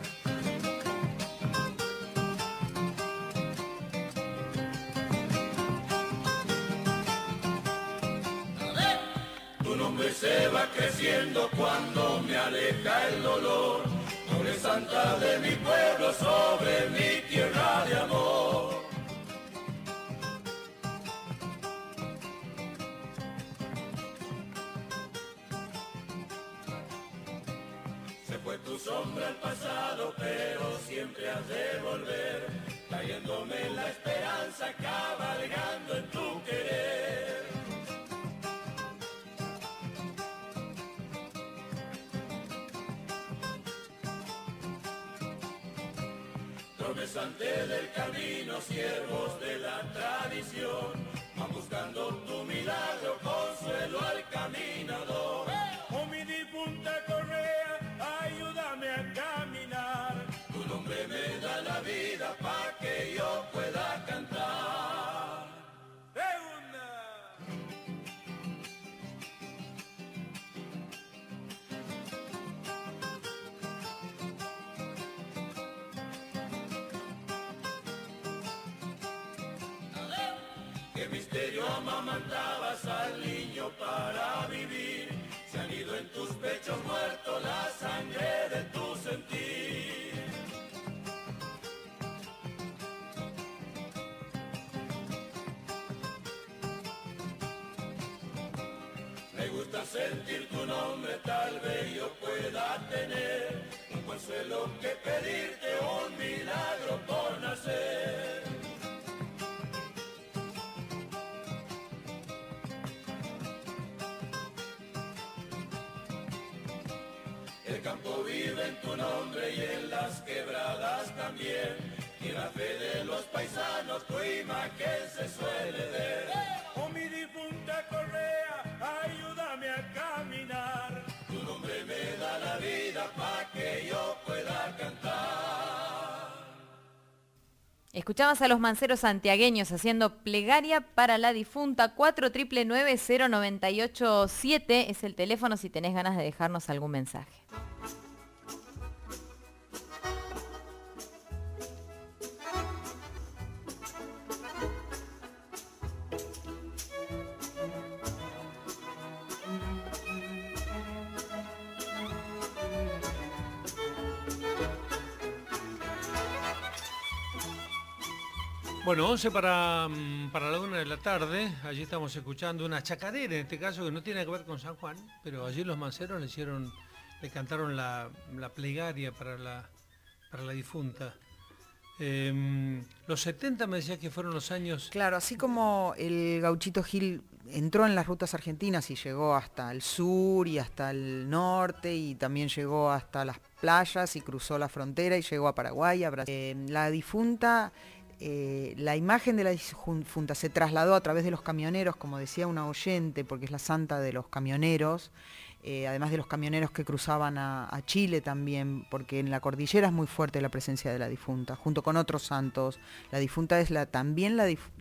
Speaker 18: Tu nombre se va creciendo cuando me aleja el dolor. Noble santa de mi pueblo, sobre mi tierra tu sombra al pasado, pero siempre has de volver, trayéndome la esperanza, cabalgando en tu querer. Promesante del camino, siervos de la tradición, van buscando tu milagro, consuelo al caminador. Oh mi difunta Correa, ayúdame a caminar, tu nombre me da la vida pa' que yo pueda cantar. ¡De una! ¿Qué misterio amamantabas al niño para vivir? Se han ido en tus pechos muertos la sangre de tu sentir. Me gusta sentir tu nombre, tal vez yo pueda tener un consuelo que pedirte, un milagro por nacer. El campo vive en tu nombre y en las quebradas también, y en la fe de los paisanos tu imagen se suele ver. Oh mi difunta Correa, ayúdame a caminar, tu nombre me da la vida pa' que yo pueda cantar.
Speaker 2: Escuchabas a los manceros santiagueños haciendo plegaria para la difunta. 499-0987 es el teléfono si tenés ganas de dejarnos algún mensaje.
Speaker 1: Bueno, 11 para la 1 de la tarde, allí estamos escuchando una chacarera, en este caso, que no tiene que ver con San Juan, pero allí los manceros le cantaron la plegaria para la difunta. Los 70 me decías que fueron los años...
Speaker 3: Claro, así como el Gauchito Gil entró en las rutas argentinas y llegó hasta el sur y hasta el norte y también llegó hasta las playas y cruzó la frontera y llegó a Paraguay, a Brasil. La difunta... la imagen de la difunta se trasladó a través de los camioneros, como decía una oyente, porque es la santa de los camioneros, además de los camioneros que cruzaban a Chile también, porque en la cordillera es muy fuerte la presencia de la difunta, junto con otros santos. La difunta es también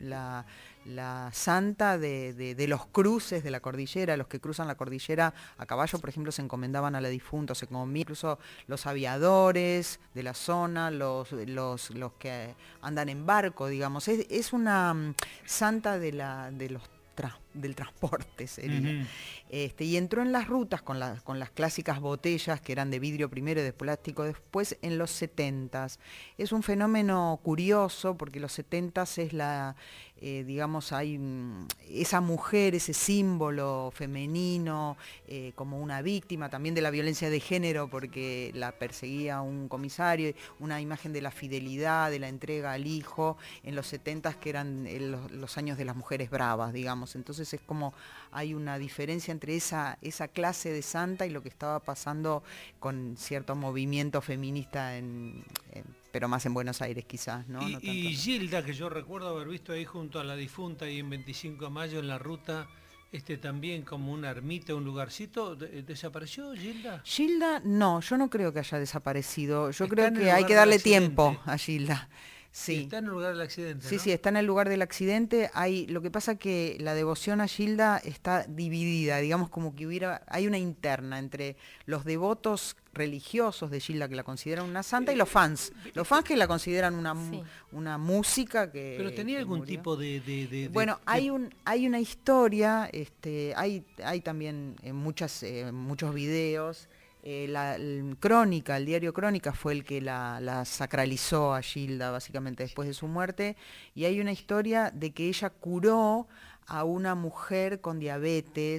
Speaker 3: la santa de los cruces de la cordillera. Los que cruzan la cordillera a caballo, por ejemplo, se encomendaban a la difunta, incluso los aviadores de la zona, los que andan en barco, digamos. Es una santa del transporte, sería. Y entró en las rutas con las clásicas botellas que eran de vidrio primero y de plástico después en los 70s. Es un fenómeno curioso porque los 70s es digamos, hay esa mujer, ese símbolo femenino, como una víctima también de la violencia de género porque la perseguía un comisario, una imagen de la fidelidad, de la entrega al hijo, en los 70s que eran los años de las mujeres bravas, digamos. Entonces es como hay una diferencia entre esa clase de santa y lo que estaba pasando con cierto movimiento feminista pero más en Buenos Aires quizás, ¿no?
Speaker 1: Y Gilda, que yo recuerdo haber visto ahí junto a la difunta y en 25 de mayo en la ruta, también como una ermita, un lugarcito, ¿desapareció Gilda?
Speaker 3: Gilda, no, yo no creo que haya desaparecido, yo creo que hay que darle tiempo a Gilda. Sí.
Speaker 1: Está en el lugar del accidente,
Speaker 3: Sí,
Speaker 1: ¿no?
Speaker 3: sí, está en el lugar del accidente. Lo que pasa que la devoción a Gilda está dividida, digamos como que hay una interna entre los devotos religiosos de Gilda que la consideran una santa y los fans que la consideran una música que...
Speaker 1: Pero tenía algún tipo de
Speaker 3: bueno, hay una historia, hay también muchos videos. Crónica, el diario Crónica fue el que la sacralizó a Gilda básicamente después de su muerte, y hay una historia de que ella curó a una mujer con diabetes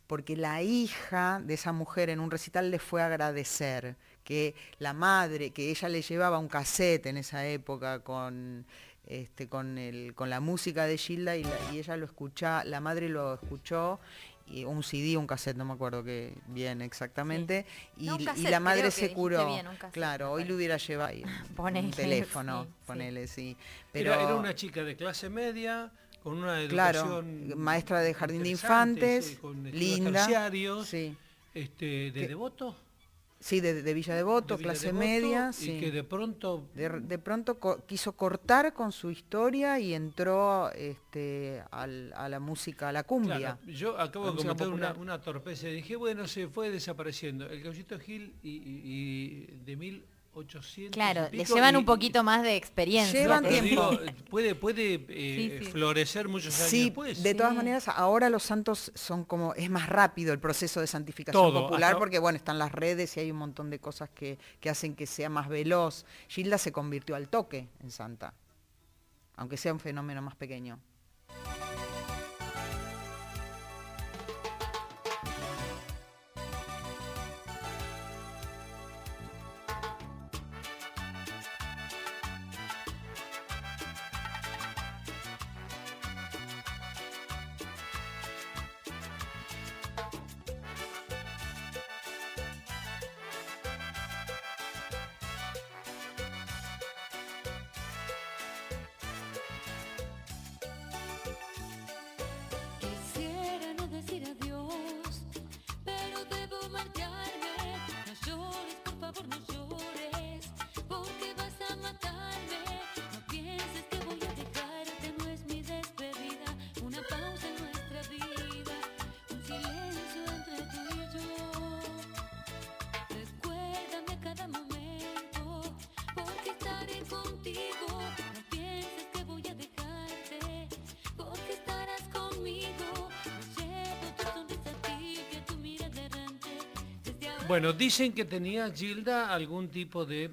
Speaker 3: porque la hija de esa mujer en un recital le fue a agradecer que la madre, que ella le llevaba un cassette en esa época con la música de Gilda y ella lo escuchaba, la madre lo escuchó, y un CD, un cassette, no me acuerdo qué bien exactamente,
Speaker 2: sí. No,
Speaker 3: y
Speaker 2: cassette,
Speaker 3: la madre
Speaker 2: creo
Speaker 3: se
Speaker 2: que
Speaker 3: curó.
Speaker 2: bien, cassette,
Speaker 3: claro, hoy le hubiera llevado un teléfono,
Speaker 2: sí,
Speaker 3: ponele, sí. Pero
Speaker 1: era una chica de clase media, con una
Speaker 3: claro,
Speaker 1: educación
Speaker 3: maestra de jardín de infantes,
Speaker 1: sí, con
Speaker 3: linda,
Speaker 1: terciarios,
Speaker 3: sí.
Speaker 1: de Devoto.
Speaker 3: Sí, de Villa Devoto, clase media.
Speaker 1: Y
Speaker 3: sí.
Speaker 1: que de pronto...
Speaker 3: De pronto quiso cortar con su historia y entró a la música, a la cumbia.
Speaker 1: Claro, yo acabo de
Speaker 3: música
Speaker 1: cometer
Speaker 3: popular.
Speaker 1: una torpeza y dije, bueno, se fue desapareciendo. El Gauchito Gil y de 1800
Speaker 2: Claro,
Speaker 1: y pico,
Speaker 2: le llevan un poquito más de experiencia.
Speaker 3: Llevan
Speaker 1: digo,
Speaker 3: tiempo.
Speaker 1: puede
Speaker 2: Sí.
Speaker 1: florecer muchos años
Speaker 3: Sí,
Speaker 1: después.
Speaker 3: de todas maneras, ahora los santos son como, es más rápido el proceso de santificación
Speaker 1: Todo,
Speaker 3: popular,
Speaker 1: hasta-
Speaker 3: porque bueno, están las redes y hay un montón de cosas que hacen que sea más veloz. Gilda se convirtió al toque en santa, aunque sea un fenómeno más pequeño.
Speaker 19: Quisiera no decir adiós, pero debo marcharme. No llores, por favor, no llores, porque vas a matarme. No pienses que voy a dejarte, no es mi despedida. Una pausa en nuestra vida, un silencio entre tú y yo. Recuérdame cada momento, porque estaré contigo. No pienses que voy a dejarte, porque estarás conmigo. Me llevo tu sonrisa tibia, tu mirada errante. Desde ahora
Speaker 1: Bueno, dicen que tenía Gilda algún tipo de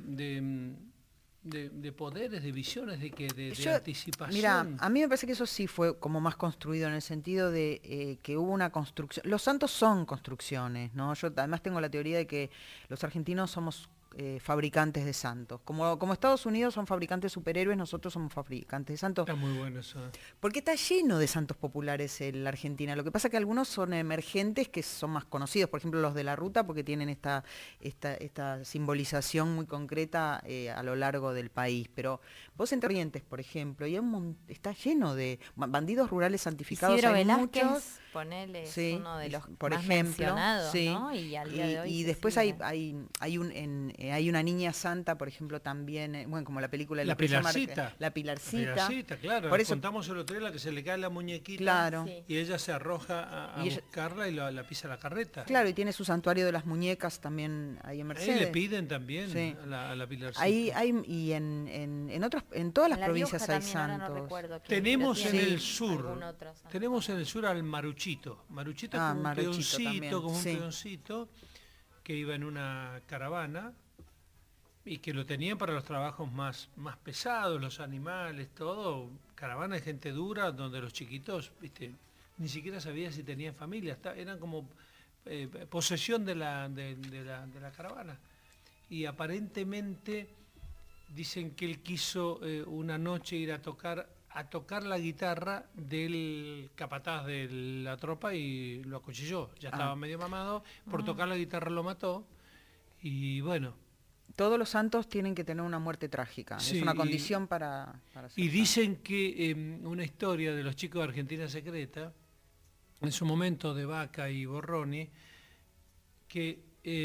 Speaker 1: poderes, de visiones, de anticipación.
Speaker 3: Mira, a mí me parece que eso sí fue como más construido en el sentido de que hubo una construcción. Los santos son construcciones, ¿no? Yo además tengo la teoría de que los argentinos somos fabricantes de santos. Como Estados Unidos son fabricantes de superhéroes, nosotros somos fabricantes de santos.
Speaker 1: Está muy bueno eso.
Speaker 3: Porque está lleno de santos populares en la Argentina. Lo que pasa es que algunos son emergentes que son más conocidos, por ejemplo los de la ruta, porque tienen esta simbolización muy concreta a lo largo del país. Pero vos en Corrientes, por ejemplo, y está lleno de bandidos rurales santificados.
Speaker 2: Isidro
Speaker 3: hay
Speaker 2: Velázquez,
Speaker 3: muchos.
Speaker 2: ponele, es
Speaker 3: Sí,
Speaker 2: uno de los
Speaker 3: por
Speaker 2: más
Speaker 3: ejemplo,
Speaker 2: mencionados,
Speaker 3: sí.
Speaker 2: ¿no? Y al día de hoy
Speaker 3: y
Speaker 2: se
Speaker 3: después
Speaker 2: sigue.
Speaker 3: hay una niña santa, por ejemplo, también, bueno, como la película de
Speaker 1: La
Speaker 3: Lucrecia Marca,
Speaker 1: Pilarcita.
Speaker 3: La Pilarcita.
Speaker 1: La Pilarcita, claro.
Speaker 3: Por eso,
Speaker 1: Contamos el otro día la que se le cae la muñequita
Speaker 3: Claro.
Speaker 2: Sí.
Speaker 1: y ella se arroja a
Speaker 3: Y ella-
Speaker 1: buscarla y la pisa la carreta.
Speaker 3: claro, y tiene su santuario de las muñecas también ahí en
Speaker 1: Ahí
Speaker 3: Mercedes.
Speaker 1: le piden también
Speaker 3: Sí.
Speaker 1: a la Pilarcita.
Speaker 3: Ahí hay, y en todas las
Speaker 2: En La
Speaker 3: provincias
Speaker 2: Rioja
Speaker 3: hay
Speaker 2: también, ahora no
Speaker 3: santos.
Speaker 2: recuerdo quién,
Speaker 1: Tenemos
Speaker 2: pero
Speaker 1: en
Speaker 2: tiene
Speaker 1: el sur,
Speaker 2: algún otro santo.
Speaker 1: tenemos en el sur al Maruchito. Maruchito es como un
Speaker 3: Maruchito
Speaker 1: peoncito,
Speaker 3: también,
Speaker 1: como un
Speaker 3: sí.
Speaker 1: peoncito que iba en una caravana y que lo tenían para los trabajos más pesados, los animales, todo. Caravana de gente dura, donde los chiquitos, viste, ni siquiera sabían si tenían familia, eran como posesión de la caravana. Y aparentemente dicen que él quiso una noche ir a tocar la guitarra del capataz de la tropa y lo acuchilló. Ya estaba medio mamado, por tocar la guitarra lo mató y bueno.
Speaker 3: Todos los santos tienen que tener una muerte trágica.
Speaker 1: Sí,
Speaker 3: es una condición para ser
Speaker 1: Y dicen que una historia de los chicos de Argentina Secreta, en su momento de Vaca y Borroni, que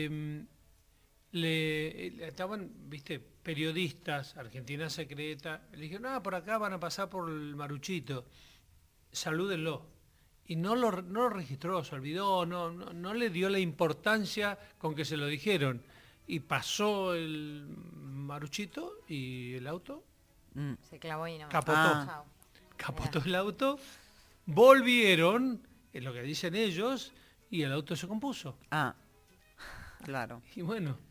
Speaker 1: estaban, viste, periodistas, Argentina Secreta, le dijeron, por acá van a pasar por el Maruchito, salúdenlo. Y no lo registró, se olvidó, no le dio la importancia con que se lo dijeron. Y pasó el Maruchito y el auto
Speaker 2: Se clavó y no.
Speaker 1: capotó.
Speaker 2: Chao.
Speaker 1: Capotó el auto, volvieron, es lo que dicen ellos, y el auto se compuso.
Speaker 3: Claro.
Speaker 1: Y bueno.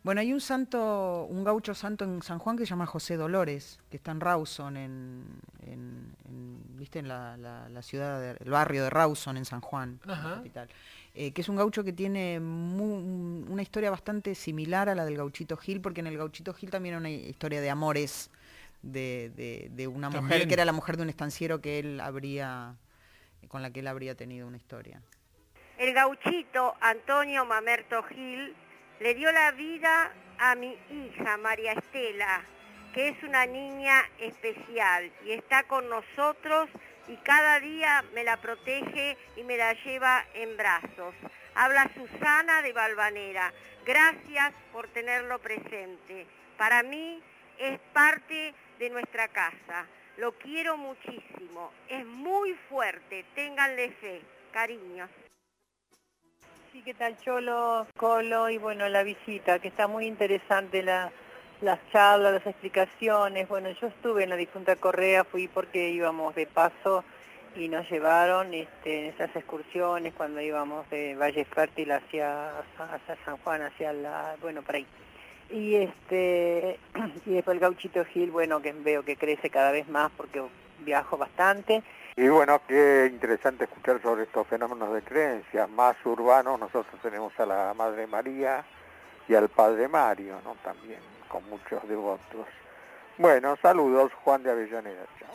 Speaker 3: Bueno, hay un gaucho santo en San Juan que se llama José Dolores, que está en Rawson, ¿viste? En la ciudad, el barrio de Rawson, en San Juan, la capital. Que es un gaucho que tiene una historia bastante similar a la del Gauchito Gil, porque en el Gauchito Gil también hay una historia de amores de una mujer, que era la mujer de un estanciero con la que él habría tenido una historia.
Speaker 16: El gauchito Antonio Mamerto Gil le dio la vida a mi hija María Estela, que es una niña especial y está con nosotros y cada día me la protege y me la lleva en brazos. Habla Susana de Valvanera. Gracias por tenerlo presente. Para mí es parte de nuestra casa. Lo quiero muchísimo. Es muy fuerte. Ténganle fe. Cariños.
Speaker 20: Sí, ¿qué tal, Cholo, Colo? Y bueno, la visita, que está muy interesante las charlas, las explicaciones. Bueno, yo estuve en la difunta Correa, fui porque íbamos de paso y nos llevaron en esas excursiones cuando íbamos de Valle Fértil hacia San Juan, bueno, por ahí. Y después el Gauchito Gil, bueno, que veo que crece cada vez más porque viajo bastante.
Speaker 21: Y bueno, qué interesante escuchar sobre estos fenómenos de creencia. Más urbanos, nosotros tenemos a la Madre María y al Padre Mario, ¿no? También, con muchos devotos. Bueno, saludos, Juan de Avellaneda. Chao.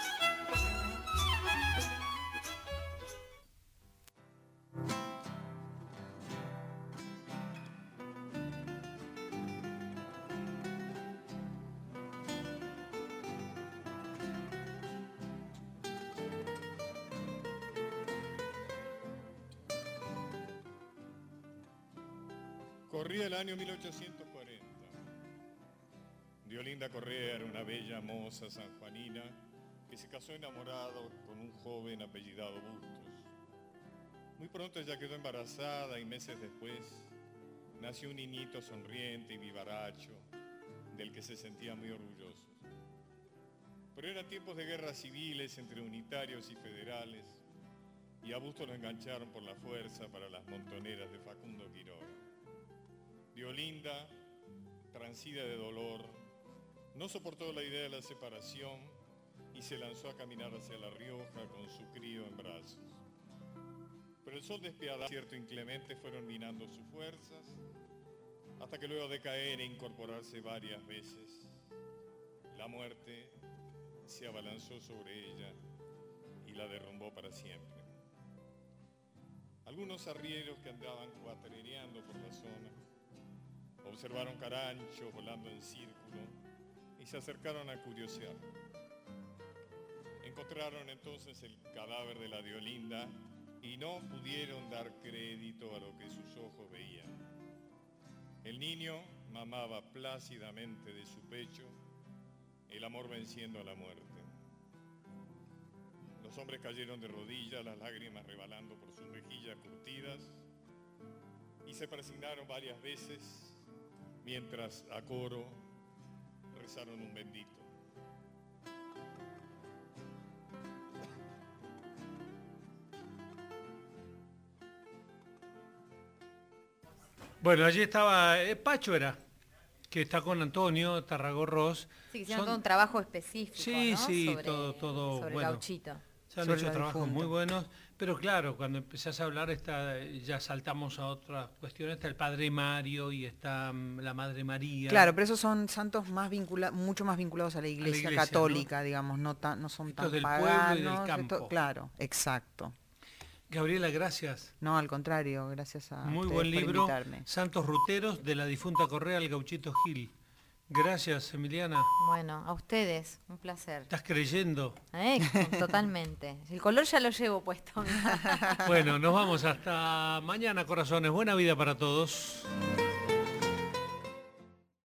Speaker 5: Corría el año 1840. Diolinda Correa era una bella moza sanjuanina que se casó enamorado con un joven apellidado Bustos. Muy pronto ella quedó embarazada y meses después nació un niñito sonriente y vivaracho del que se sentía muy orgulloso. Pero eran tiempos de guerras civiles entre unitarios y federales y a Bustos lo engancharon por la fuerza para las montoneras de Facundo Quiroga. Diolinda, transida de dolor, no soportó la idea de la separación y se lanzó a caminar hacia La Rioja con su crío en brazos. Pero el sol despiadado y cierto inclemente fueron minando sus fuerzas, hasta que luego de caer e incorporarse varias veces, la muerte se abalanzó sobre ella y la derrumbó para siempre. Algunos arrieros que andaban cuatrereando por la zona observaron caranchos volando en círculo y se acercaron a curiosear. Encontraron entonces el cadáver de la Diolinda y no pudieron dar crédito a lo que sus ojos veían. El niño mamaba plácidamente de su pecho, el amor venciendo a la muerte. Los hombres cayeron de rodillas, las lágrimas rebalando por sus mejillas curtidas, y se persignaron varias veces mientras a coro rezaron un bendito.
Speaker 1: Bueno, allí estaba Pacho, que está con Antonio Tarragorros.
Speaker 2: Sí, que hicieron todo un trabajo específico,
Speaker 1: sí,
Speaker 2: ¿no?
Speaker 1: Sí,
Speaker 2: sobre
Speaker 1: todo
Speaker 2: el
Speaker 1: bueno.
Speaker 2: gauchito.
Speaker 1: Se han hecho trabajos muy buenos, pero claro, cuando empezás a hablar ya saltamos a otras cuestiones, está el Padre Mario y está la Madre María.
Speaker 3: Claro, pero esos son santos mucho más vinculados a la iglesia católica, ¿no? Digamos, no son
Speaker 1: Estos
Speaker 3: tan
Speaker 1: del
Speaker 3: paganos.
Speaker 1: Pueblo y del campo.
Speaker 3: Claro, exacto.
Speaker 1: Gabriela, gracias.
Speaker 3: No, al contrario, gracias a
Speaker 1: muy
Speaker 3: ustedes
Speaker 1: buen
Speaker 3: por
Speaker 1: libro,
Speaker 3: invitarme.
Speaker 1: Santos Ruteros, de la difunta Correa al Gauchito Gil. Gracias, Emiliana.
Speaker 2: Bueno, a ustedes, un placer.
Speaker 1: ¿Estás creyendo?
Speaker 2: Totalmente. El color ya lo llevo puesto.
Speaker 1: Bueno, nos vamos hasta mañana, corazones. Buena vida para todos.